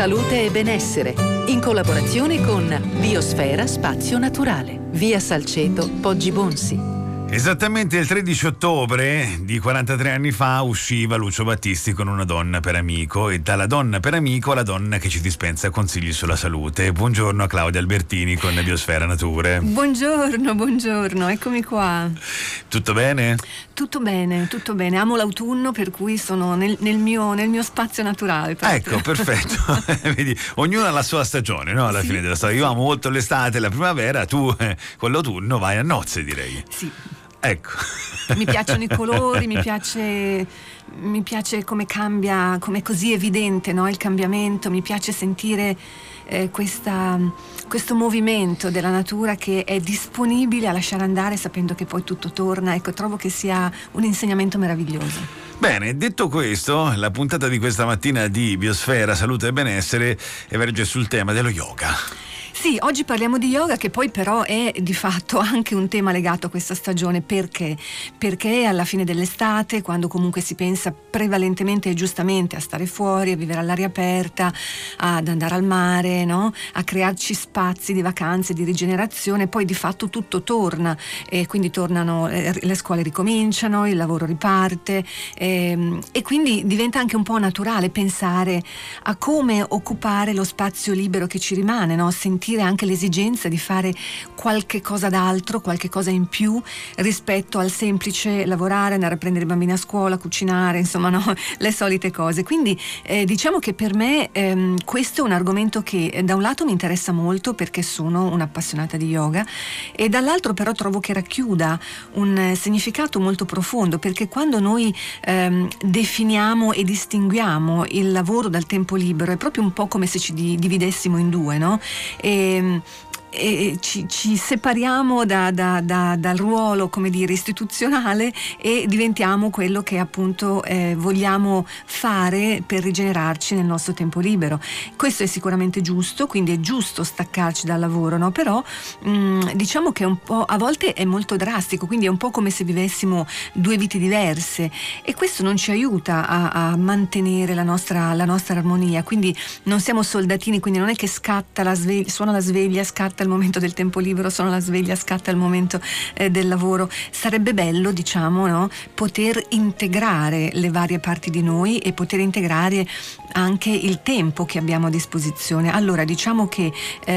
salute e benessere, in collaborazione con Biosfera Spazio Naturale, via Salceto, Poggi Bonsi. Esattamente il 13 ottobre di 43 anni fa usciva Lucio Battisti con Una donna per amico, e dalla donna per amico alla donna che ci dispensa consigli sulla salute. Buongiorno a Claudia Albertini con Biosfera Nature. Buongiorno, eccomi qua. Tutto bene? Tutto bene. Amo l'autunno, per cui sono nel mio spazio naturale. Ecco, perfetto. Vedi, ognuno ha la sua stagione, no? Alla fine della storia. Io amo molto l'estate e la primavera, tu con l'autunno vai a nozze, direi. Sì. Ecco. Mi piacciono i colori, mi piace come cambia, come è così evidente, no? Il cambiamento, mi piace sentire questo movimento della natura che è disponibile a lasciare andare sapendo che poi tutto torna. Ecco, trovo che sia un insegnamento meraviglioso. Bene, detto questo, la puntata di questa mattina di Biosfera, Salute e Benessere verge sul tema dello yoga. Sì, oggi parliamo di yoga, che poi però è di fatto anche un tema legato a questa stagione. Perché? Perché alla fine dell'estate, quando comunque si pensa prevalentemente e giustamente a stare fuori, a vivere all'aria aperta, ad andare al mare, no? A crearci spazi di vacanze, di rigenerazione, poi di fatto tutto torna, e quindi tornano, le scuole ricominciano, il lavoro riparte, e quindi diventa anche un po' naturale pensare a come occupare lo spazio libero che ci rimane, no? Sentire anche l'esigenza di fare qualche cosa d'altro, qualche cosa in più rispetto al semplice lavorare, andare a prendere i bambini a scuola, cucinare, insomma, no? Le solite cose. Quindi diciamo che per me questo è un argomento che da un lato mi interessa molto perché sono un'appassionata di yoga, e dall'altro però trovo che racchiuda un significato molto profondo, perché quando noi definiamo e distinguiamo il lavoro dal tempo libero è proprio un po' come se ci dividessimo in due, no? E ci separiamo dal ruolo, come dire, istituzionale, e diventiamo quello che appunto vogliamo fare per rigenerarci nel nostro tempo libero. Questo è sicuramente giusto, quindi è giusto staccarci dal lavoro, no? Però diciamo che un po', a volte è molto drastico, quindi è un po' come se vivessimo due vite diverse, e questo non ci aiuta a mantenere la nostra armonia. Quindi non siamo soldatini, quindi non è che scatta suona la sveglia, scatta il momento del tempo libero, suona la sveglia, scatta il momento del lavoro. Sarebbe bello, diciamo, no? Poter integrare le varie parti di noi e poter integrare anche il tempo che abbiamo a disposizione. Allora, diciamo che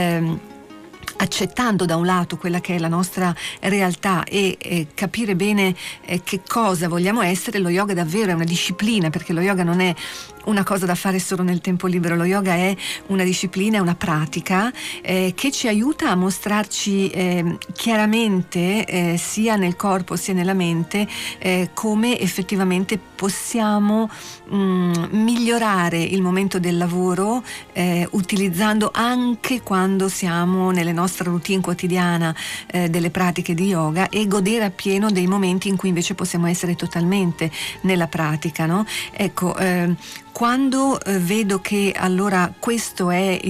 accettando da un lato quella che è la nostra realtà e capire bene che cosa vogliamo essere, lo yoga davvero è una disciplina, perché lo yoga non è una cosa da fare solo nel tempo libero. Lo yoga è una disciplina, è una pratica che ci aiuta a mostrarci chiaramente sia nel corpo sia nella mente come effettivamente possiamo migliorare il momento del lavoro utilizzando, anche quando siamo nelle nostre routine quotidiana, delle pratiche di yoga, e godere appieno dei momenti in cui invece possiamo essere totalmente nella pratica, no? Ecco, quando vedo che allora questo è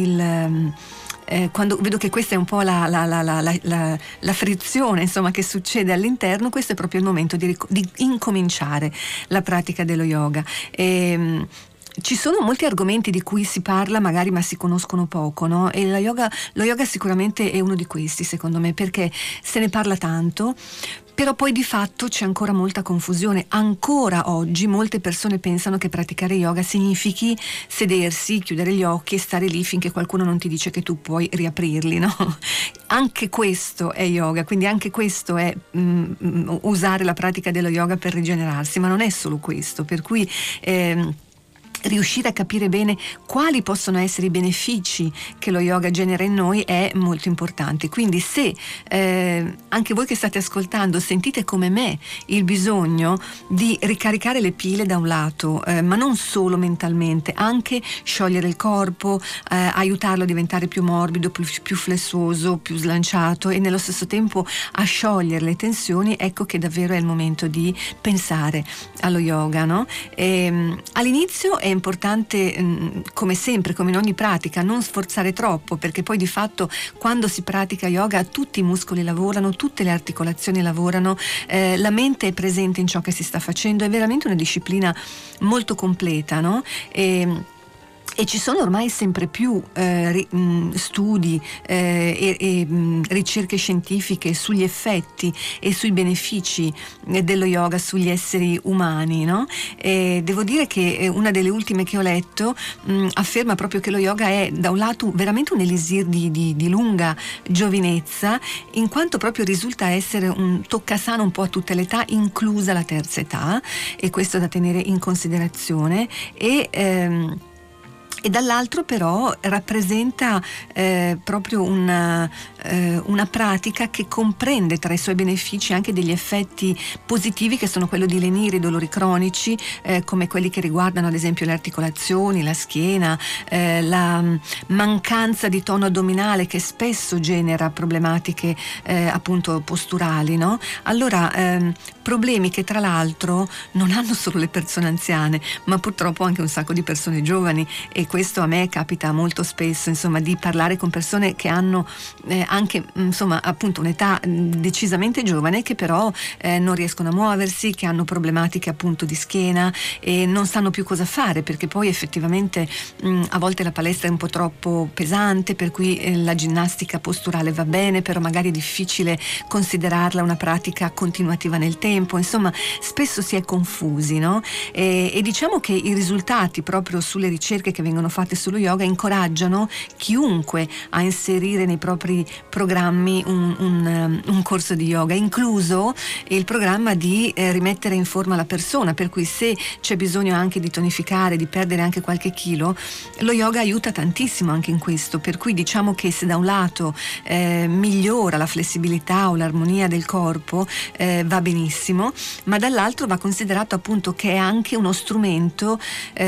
quando vedo che questa è un po' la frizione, insomma, che succede all'interno, questo è proprio il momento di incominciare la pratica dello yoga. Ci sono molti argomenti di cui si parla magari ma si conoscono poco, no? E lo yoga sicuramente è uno di questi, secondo me, perché se ne parla tanto, però poi di fatto c'è ancora molta confusione. Ancora oggi molte persone pensano che praticare yoga significhi sedersi, chiudere gli occhi e stare lì finché qualcuno non ti dice che tu puoi riaprirli, no? Anche questo è yoga, quindi anche questo è usare la pratica dello yoga per rigenerarsi, ma non è solo questo, per cui riuscire a capire bene quali possono essere i benefici che lo yoga genera in noi è molto importante. Quindi se anche voi che state ascoltando sentite come me il bisogno di ricaricare le pile da un lato, ma non solo mentalmente, anche sciogliere il corpo, aiutarlo a diventare più morbido, più flessuoso, più slanciato, e nello stesso tempo a sciogliere le tensioni, ecco che davvero è il momento di pensare allo yoga, no? All'inizio è importante, come sempre, come in ogni pratica, non sforzare troppo, perché poi di fatto quando si pratica yoga tutti i muscoli lavorano, tutte le articolazioni lavorano, la mente è presente in ciò che si sta facendo, è veramente una disciplina molto completa, no? E ci sono ormai sempre più studi e ricerche scientifiche sugli effetti e sui benefici dello yoga sugli esseri umani, no? E devo dire che una delle ultime che ho letto afferma proprio che lo yoga è da un lato veramente un elisir di lunga giovinezza, in quanto proprio risulta essere un toccasana un po' a tutte le età, inclusa la terza età, e questo da tenere in considerazione. E dall'altro però rappresenta proprio una pratica che comprende tra i suoi benefici anche degli effetti positivi, che sono quello di lenire i dolori cronici, come quelli che riguardano ad esempio le articolazioni, la schiena, la mancanza di tono addominale che spesso genera problematiche appunto posturali, no? Allora problemi che tra l'altro non hanno solo le persone anziane, ma purtroppo anche un sacco di persone giovani, e questo a me capita molto spesso, insomma, di parlare con persone che hanno anche insomma appunto un'età decisamente giovane, che però non riescono a muoversi, che hanno problematiche appunto di schiena e non sanno più cosa fare, perché poi effettivamente a volte la palestra è un po' troppo pesante, per cui la ginnastica posturale va bene, però magari è difficile considerarla una pratica continuativa nel tempo. Insomma, spesso si è confusi, no? E diciamo che i risultati proprio sulle ricerche che vengono fatte sullo yoga incoraggiano chiunque a inserire nei propri programmi un corso di yoga, incluso il programma di rimettere in forma la persona, per cui se c'è bisogno anche di tonificare, di perdere anche qualche chilo, lo yoga aiuta tantissimo anche in questo, per cui diciamo che se da un lato migliora la flessibilità o l'armonia del corpo, va benissimo, ma dall'altro va considerato appunto che è anche uno strumento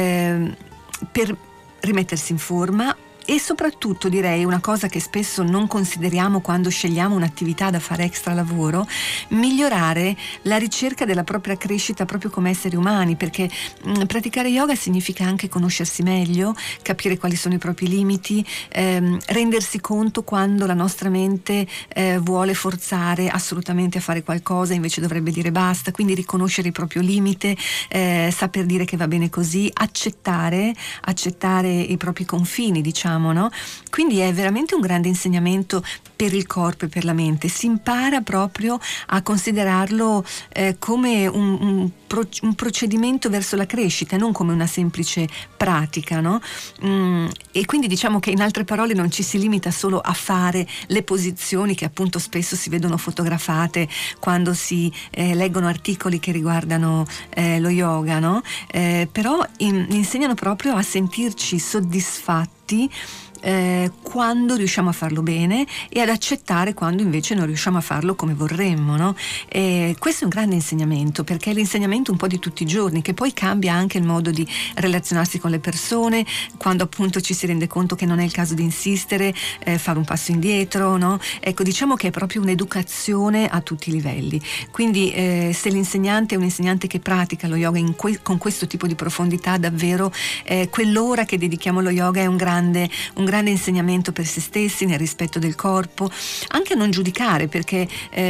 per rimettersi in forma, e soprattutto direi una cosa che spesso non consideriamo quando scegliamo un'attività da fare extra lavoro: migliorare la ricerca della propria crescita proprio come esseri umani, perché praticare yoga significa anche conoscersi meglio, capire quali sono i propri limiti, rendersi conto quando la nostra mente vuole forzare assolutamente a fare qualcosa, invece dovrebbe dire basta, quindi riconoscere il proprio limite, saper dire che va bene così, accettare i propri confini, diciamo, no? Quindi è veramente un grande insegnamento per il corpo e per la mente. Si impara proprio a considerarlo come un procedimento verso la crescita, non come una semplice pratica, no? E quindi diciamo che in altre parole non ci si limita solo a fare le posizioni che appunto spesso si vedono fotografate quando si leggono articoli che riguardano lo yoga, no? Però insegnano proprio a sentirci soddisfatti quando riusciamo a farlo bene, e ad accettare quando invece non riusciamo a farlo come vorremmo, no? Questo è un grande insegnamento, perché è l'insegnamento un po' di tutti i giorni, che poi cambia anche il modo di relazionarsi con le persone, quando appunto ci si rende conto che non è il caso di insistere, fare un passo indietro, no? Ecco, diciamo che è proprio un'educazione a tutti i livelli. Quindi se l'insegnante è un insegnante che pratica lo yoga con questo tipo di profondità, davvero quell'ora che dedichiamo allo yoga è un grande insegnamento per se stessi, nel rispetto del corpo, anche a non giudicare, perché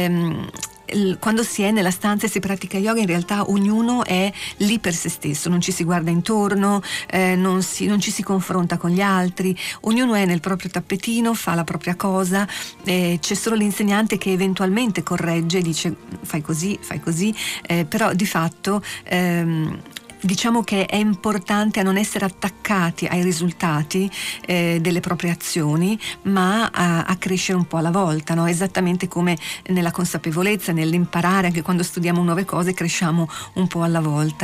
quando si è nella stanza e si pratica yoga, in realtà ognuno è lì per se stesso, non ci si guarda intorno, non ci si confronta con gli altri, ognuno è nel proprio tappetino, fa la propria cosa, c'è solo l'insegnante che eventualmente corregge e dice fai così, però di fatto diciamo che è importante a non essere attaccati ai risultati delle proprie azioni, ma a crescere un po' alla volta, no? Esattamente come nella consapevolezza, nell'imparare, anche quando studiamo nuove cose cresciamo un po' alla volta.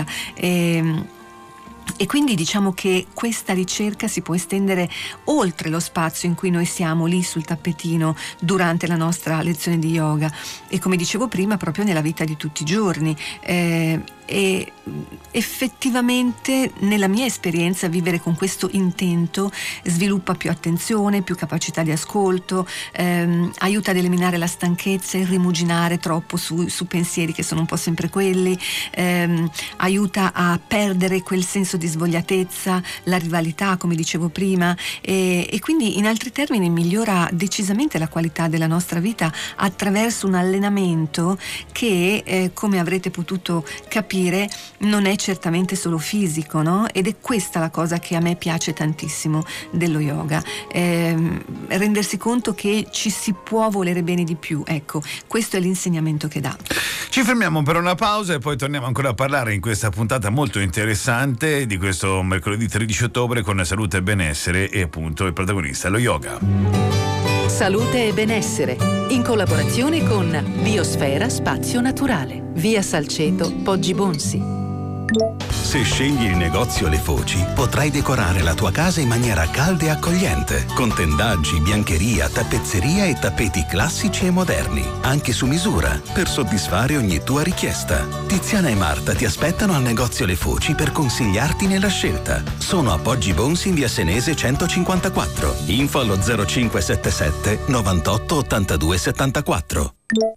E quindi diciamo che questa ricerca si può estendere oltre lo spazio in cui noi siamo lì sul tappetino durante la nostra lezione di yoga, e come dicevo prima proprio nella vita di tutti i giorni. E effettivamente nella mia esperienza vivere con questo intento sviluppa più attenzione, più capacità di ascolto, aiuta ad eliminare la stanchezza, il rimuginare troppo su pensieri che sono un po' sempre quelli, aiuta a perdere quel senso di svogliatezza, la rivalità, come dicevo prima, e quindi in altri termini migliora decisamente la qualità della nostra vita attraverso un allenamento che, come avrete potuto capire, capire non è certamente solo fisico, no? Ed è questa la cosa che a me piace tantissimo dello yoga, rendersi conto che ci si può volere bene di più. Ecco, questo è l'insegnamento che dà. Ci fermiamo per una pausa e poi torniamo ancora a parlare in questa puntata molto interessante di questo mercoledì 13 ottobre con salute e benessere e appunto il protagonista, lo yoga. Salute e benessere, in collaborazione con Biosfera Spazio Naturale, via Salceto, Poggi Bonsi. Se scegli il negozio Le Foci, potrai decorare la tua casa in maniera calda e accogliente, con tendaggi, biancheria, tappezzeria e tappeti classici e moderni, anche su misura, per soddisfare ogni tua richiesta. Tiziana e Marta ti aspettano al negozio Le Foci per consigliarti nella scelta. Sono a Poggi Bonsi in via Senese 154. Info allo 0577 98 82 74.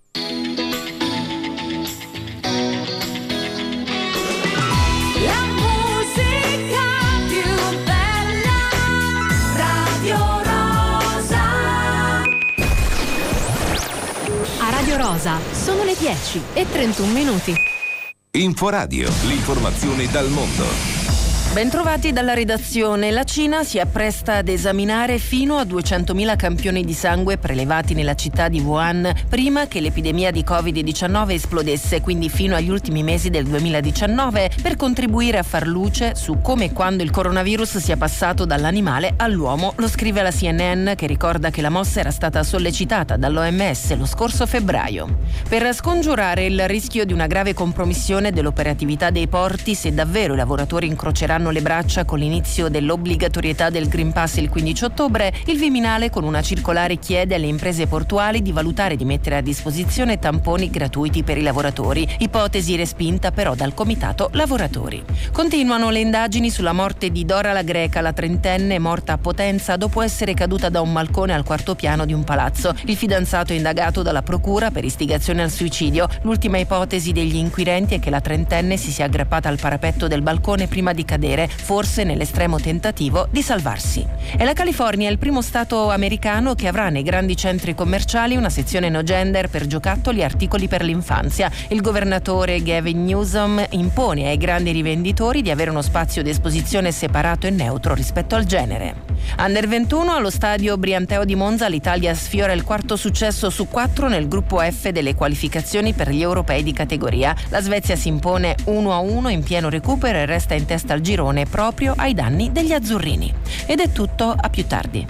Radio Rosa, sono le 10:31. Inforadio, l'informazione dal mondo. Bentrovati dalla redazione. La Cina si appresta ad esaminare fino a 200.000 campioni di sangue prelevati nella città di Wuhan prima che l'epidemia di Covid-19 esplodesse, quindi fino agli ultimi mesi del 2019, per contribuire a far luce su come e quando il coronavirus sia passato dall'animale all'uomo. Lo scrive la CNN, che ricorda che la mossa era stata sollecitata dall'OMS lo scorso febbraio. Per scongiurare il rischio di una grave compromissione dell'operatività dei porti se davvero i lavoratori incroceranno le braccia con l'inizio dell'obbligatorietà del Green Pass il 15 ottobre, il Viminale con una circolare chiede alle imprese portuali di valutare di mettere a disposizione tamponi gratuiti per i lavoratori, ipotesi respinta però dal Comitato Lavoratori. Continuano le indagini sulla morte di Dora la Greca, la trentenne morta a Potenza dopo essere caduta da un balcone al quarto piano di un palazzo. Il fidanzato è indagato dalla procura per istigazione al suicidio. L'ultima ipotesi degli inquirenti è che la trentenne si sia aggrappata al parapetto del balcone prima di cadere, forse nell'estremo tentativo di salvarsi. E la California è il primo stato americano che avrà nei grandi centri commerciali una sezione no gender per giocattoli e articoli per l'infanzia. Il governatore Gavin Newsom impone ai grandi rivenditori di avere uno spazio di esposizione separato e neutro rispetto al genere. Under 21 allo stadio Brianteo di Monza l'Italia sfiora il quarto successo su 4 nel gruppo F delle qualificazioni per gli europei di categoria. La Svezia si impone 1-1 in pieno recupero e resta in testa al girone proprio ai danni degli azzurrini. Ed è tutto, a più tardi.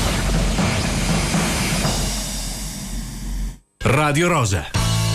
Radio Rosa.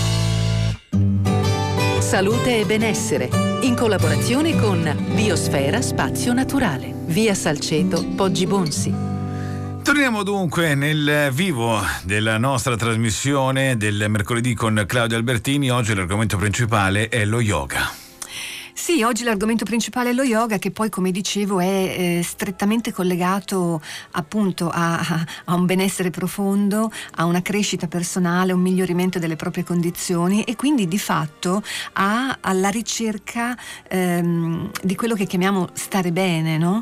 Salute e benessere, in collaborazione con Biosfera Spazio Naturale, via Salceto, Poggi Bonsi. Torniamo dunque nel vivo della nostra trasmissione del mercoledì con Claudio Albertini. Oggi l'argomento principale è lo yoga. Sì, oggi l'argomento principale è lo yoga, che poi, come dicevo, è strettamente collegato appunto a un benessere profondo, a una crescita personale, un miglioramento delle proprie condizioni e quindi di fatto alla ricerca di quello che chiamiamo stare bene, no?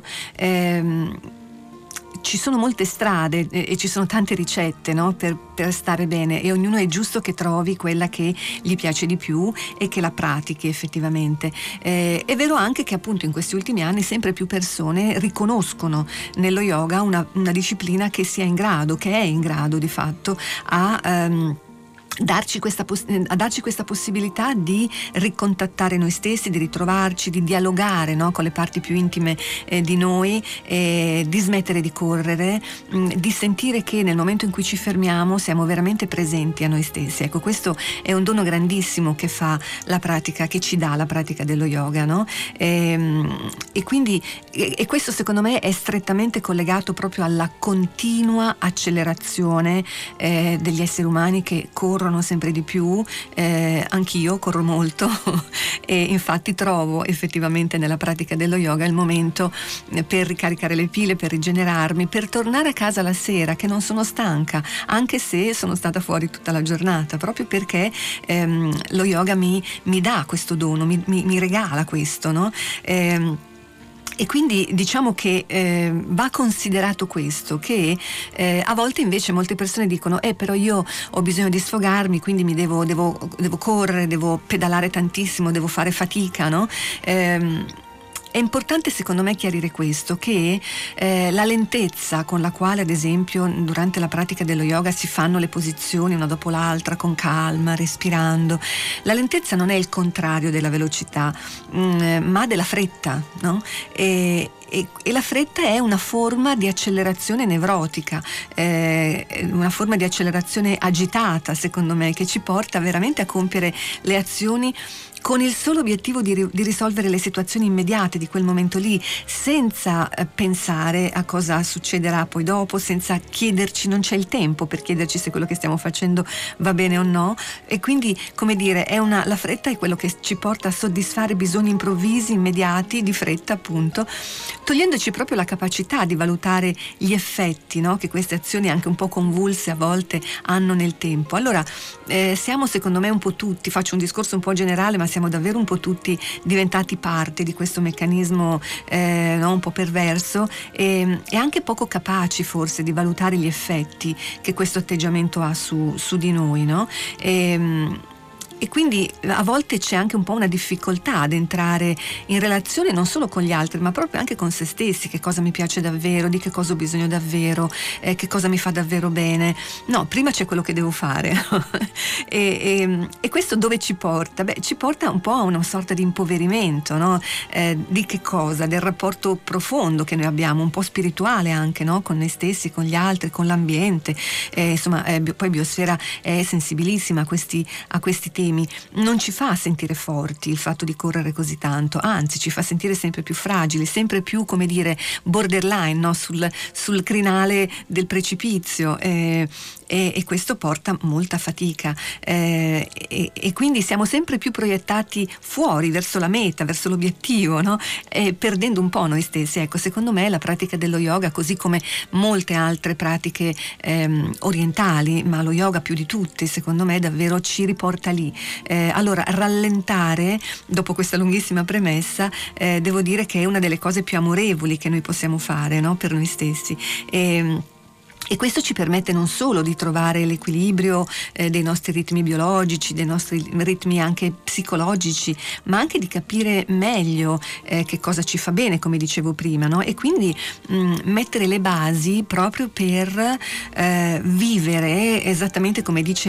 Ci sono molte strade e ci sono tante ricette, no? per stare bene, e ognuno è giusto che trovi quella che gli piace di più e che la pratichi effettivamente. È vero anche che appunto in questi ultimi anni sempre più persone riconoscono nello yoga una disciplina che è in grado di fatto a darci questa possibilità di ricontattare noi stessi, di ritrovarci, di dialogare, no, con le parti più intime di noi, di smettere di correre, di sentire che nel momento in cui ci fermiamo siamo veramente presenti a noi stessi. Ecco, questo è un dono grandissimo che fa la pratica, che ci dà la pratica dello yoga, no? E quindi questo secondo me è strettamente collegato proprio alla continua accelerazione degli esseri umani che corrono sempre di più. Anch'io corro molto e infatti trovo effettivamente nella pratica dello yoga il momento per ricaricare le pile, per rigenerarmi, per tornare a casa la sera che non sono stanca, anche se sono stata fuori tutta la giornata, proprio perché lo yoga mi dà questo dono, mi regala questo, no? E quindi diciamo che va considerato questo, che a volte invece molte persone dicono però io ho bisogno di sfogarmi, quindi mi devo correre, devo pedalare tantissimo, devo fare fatica, no? È importante secondo me chiarire questo, che la lentezza con la quale ad esempio durante la pratica dello yoga si fanno le posizioni una dopo l'altra con calma, respirando, la lentezza non è il contrario della velocità, ma della fretta, no? E la fretta è una forma di accelerazione nevrotica, una forma di accelerazione agitata secondo me, che ci porta veramente a compiere le azioni con il solo obiettivo di risolvere le situazioni immediate di quel momento lì, senza pensare a cosa succederà poi dopo, senza chiederci, non c'è il tempo per chiederci se quello che stiamo facendo va bene o no. E quindi, come dire, la fretta è quello che ci porta a soddisfare bisogni improvvisi, immediati, di fretta appunto, togliendoci proprio la capacità di valutare gli effetti, no? Che queste azioni anche un po' convulse a volte hanno nel tempo. Allora siamo secondo me un po' tutti, faccio un discorso un po' generale, ma siamo davvero un po' tutti diventati parte di questo meccanismo no? Un po' perverso e anche poco capaci forse di valutare gli effetti che questo atteggiamento ha su di noi, no? E quindi a volte c'è anche un po' una difficoltà ad entrare in relazione non solo con gli altri, ma proprio anche con se stessi. Che cosa mi piace davvero, di che cosa ho bisogno davvero, che cosa mi fa davvero bene. No, prima c'è quello che devo fare. e questo dove ci porta? Beh, ci porta un po' a una sorta di impoverimento, no? Di che cosa? Del rapporto profondo che noi abbiamo, un po' spirituale anche, no? Con noi stessi, con gli altri, con l'ambiente. Insomma, poi Biosfera è sensibilissima a questi temi. Non ci fa sentire forti il fatto di correre così tanto, anzi ci fa sentire sempre più fragili, sempre più, come dire, borderline, no? sul crinale del precipizio, e questo porta molta fatica, e quindi siamo sempre più proiettati fuori, verso la meta, verso l'obiettivo, no? Perdendo un po' noi stessi. Ecco, secondo me la pratica dello yoga, così come molte altre pratiche orientali, ma lo yoga più di tutti, secondo me davvero ci riporta lì. Allora, rallentare, dopo questa lunghissima premessa, devo dire che è una delle cose più amorevoli che noi possiamo fare, no? Per noi stessi. E questo ci permette non solo di trovare l'equilibrio dei nostri ritmi biologici, dei nostri ritmi anche psicologici, ma anche di capire meglio che cosa ci fa bene, come dicevo prima, no? E quindi mettere le basi proprio per vivere esattamente come dice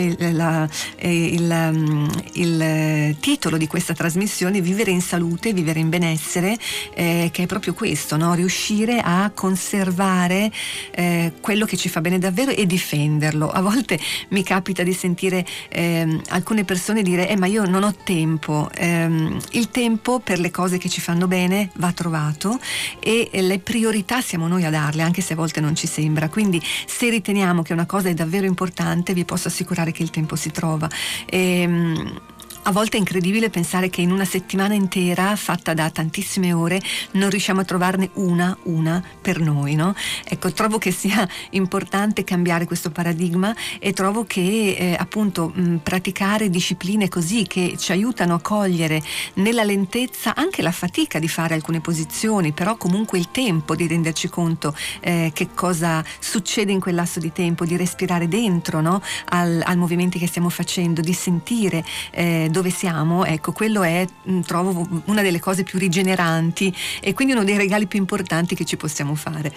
il titolo di questa trasmissione, vivere in salute, vivere in benessere, che è proprio questo, no? Riuscire a conservare quello che ci fa bene davvero e difenderlo. A volte mi capita di sentire alcune persone dire ma io non ho tempo. Il tempo per le cose che ci fanno bene va trovato e le priorità siamo noi a darle, anche se a volte non ci sembra. Quindi se riteniamo che una cosa è davvero importante, vi posso assicurare che il tempo si trova. A volte è incredibile pensare che in una settimana intera, fatta da tantissime ore, non riusciamo a trovarne una per noi, no? Ecco, trovo che sia importante cambiare questo paradigma e trovo che appunto praticare discipline così che ci aiutano a cogliere nella lentezza anche la fatica di fare alcune posizioni, però comunque il tempo di renderci conto che cosa succede in quel lasso di tempo, di respirare dentro, no? Al movimenti che stiamo facendo, di sentire dove siamo. Ecco, quello è, trovo, una delle cose più rigeneranti e quindi uno dei regali più importanti che ci possiamo fare.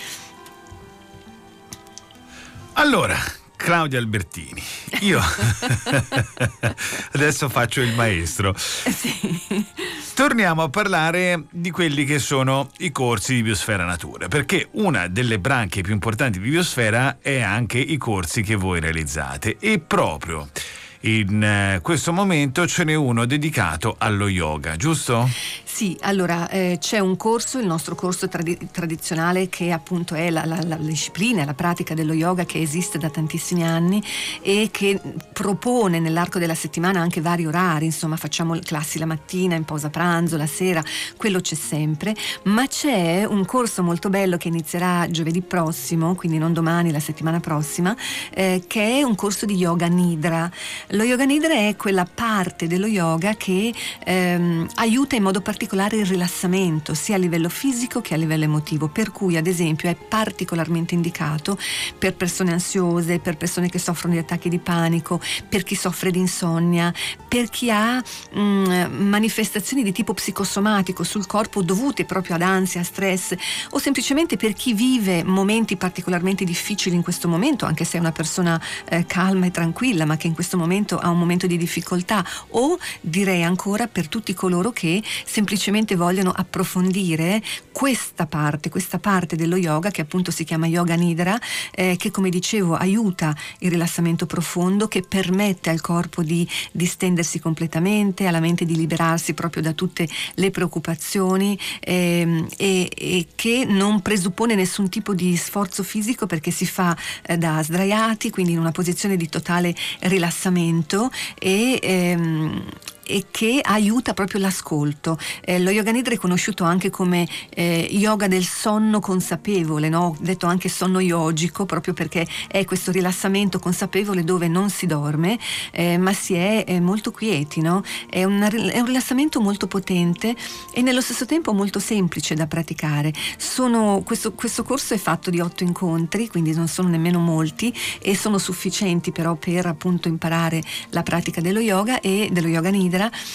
Allora, Claudia Albertini, io adesso faccio il maestro. Sì. Torniamo a parlare di quelli che sono i corsi di Biosfera Natura, perché una delle branche più importanti di Biosfera è anche i corsi che voi realizzate, e proprio in questo momento ce n'è uno dedicato allo yoga, giusto? Sì, allora c'è un corso, il nostro corso tradizionale, che appunto è la disciplina, la pratica dello yoga, che esiste da tantissimi anni e che propone nell'arco della settimana anche vari orari. Insomma, facciamo classi la mattina, in pausa pranzo, la sera, quello c'è sempre, ma c'è un corso molto bello che inizierà giovedì prossimo, quindi non domani, la settimana prossima, che è un corso di yoga nidra. Lo Yoga Nidra è quella parte dello yoga che aiuta in modo particolare il rilassamento sia a livello fisico che a livello emotivo, per cui ad esempio è particolarmente indicato per persone ansiose, per persone che soffrono di attacchi di panico, per chi soffre di insonnia, per chi ha manifestazioni di tipo psicosomatico sul corpo dovute proprio ad ansia, stress, o semplicemente per chi vive momenti particolarmente difficili in questo momento, anche se è una persona calma e tranquilla, ma che in questo momento ha un momento di difficoltà, o direi ancora per tutti coloro che semplicemente vogliono approfondire questa parte dello yoga, che appunto si chiama Yoga Nidra, che come dicevo aiuta il rilassamento profondo, che permette al corpo di distendersi completamente, alla mente di liberarsi proprio da tutte le preoccupazioni, e che non presuppone nessun tipo di sforzo fisico, perché si fa da sdraiati, quindi in una posizione di totale rilassamento, e che aiuta proprio l'ascolto. Lo Yoga Nidra è conosciuto anche come yoga del sonno consapevole, no? Detto anche sonno yogico, proprio perché è questo rilassamento consapevole dove non si dorme, ma si è molto quieti, no? È un rilassamento molto potente e nello stesso tempo molto semplice da praticare. Questo corso è fatto di 8 incontri, quindi non sono nemmeno molti, e sono sufficienti però per appunto imparare la pratica dello yoga e dello Yoga Nidra.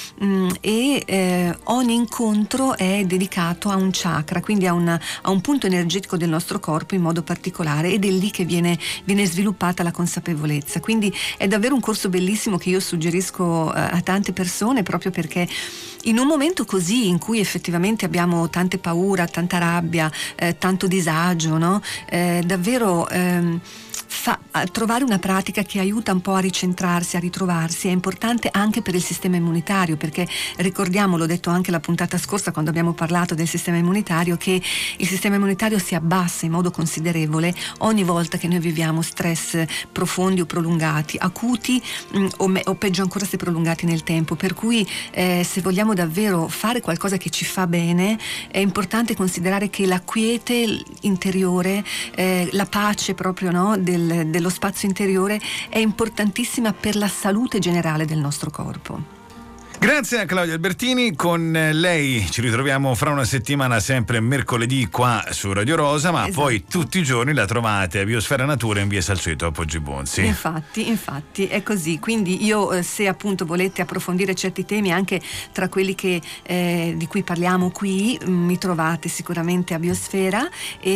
Ogni incontro è dedicato a un chakra, quindi a un punto energetico del nostro corpo in modo particolare, ed è lì che viene sviluppata la consapevolezza. Quindi è davvero un corso bellissimo che io suggerisco a tante persone, proprio perché in un momento così in cui effettivamente abbiamo tante paura, tanta rabbia, tanto disagio, no? Davvero trovare una pratica che aiuta un po' a ricentrarsi, a ritrovarsi, è importante anche per il sistema immunitario, perché ricordiamo, l'ho detto anche la puntata scorsa quando abbiamo parlato del sistema immunitario, che il sistema immunitario si abbassa in modo considerevole ogni volta che noi viviamo stress profondi o prolungati, acuti o peggio ancora se prolungati nel tempo, per cui se vogliamo davvero fare qualcosa che ci fa bene è importante considerare che la quiete interiore, la pace proprio, no, dello spazio interiore è importantissima per la salute generale del nostro corpo. Grazie a Claudia Albertini, con lei ci ritroviamo fra una settimana, sempre mercoledì qua su Radio Rosa, ma esatto. Poi tutti i giorni la trovate a Biosfera Natura in via Salceto a Poggibonsi. Infatti è così, quindi io se appunto volete approfondire certi temi anche tra quelli che di cui parliamo qui, mi trovate sicuramente a Biosfera,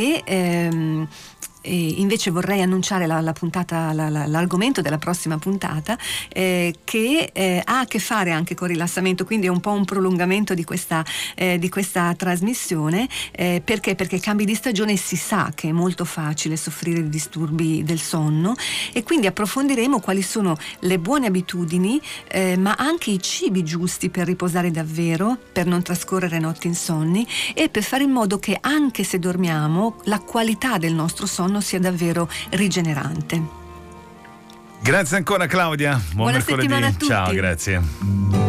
e invece vorrei annunciare la puntata, l'argomento della prossima puntata, che ha a che fare anche con rilassamento, quindi è un po' un prolungamento di questa trasmissione, perché cambi di stagione si sa che è molto facile soffrire di disturbi del sonno, e quindi approfondiremo quali sono le buone abitudini, ma anche i cibi giusti per riposare davvero, per non trascorrere notti insonni e per fare in modo che anche se dormiamo la qualità del nostro sonno sia davvero rigenerante. Grazie ancora Claudia, buon Buona mercoledì. settimana a tutti. Ciao, grazie.